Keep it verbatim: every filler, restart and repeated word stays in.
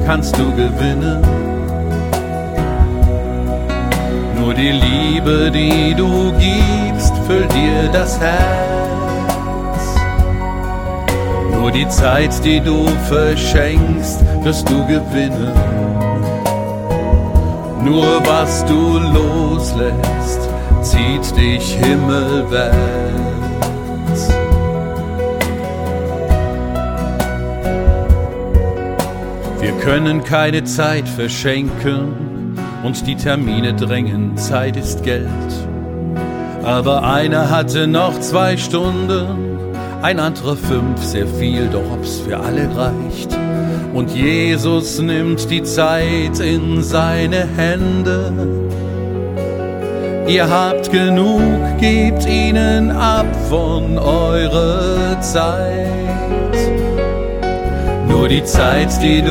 kannst du gewinnen. Nur die Liebe, die du gibst, füllt dir das Herz. Nur die Zeit, die du verschenkst, wirst du gewinnen. Nur was du loslässt, zieht dich himmelwärts. Wir können keine Zeit verschenken und die Termine drängen, Zeit ist Geld. Aber einer hatte noch zwei Stunden, ein anderer fünf, sehr viel, doch ob's für alle reicht. Und Jesus nimmt die Zeit in seine Hände. Ihr habt genug, gebt ihnen ab von eurer Zeit. Nur die Zeit, die du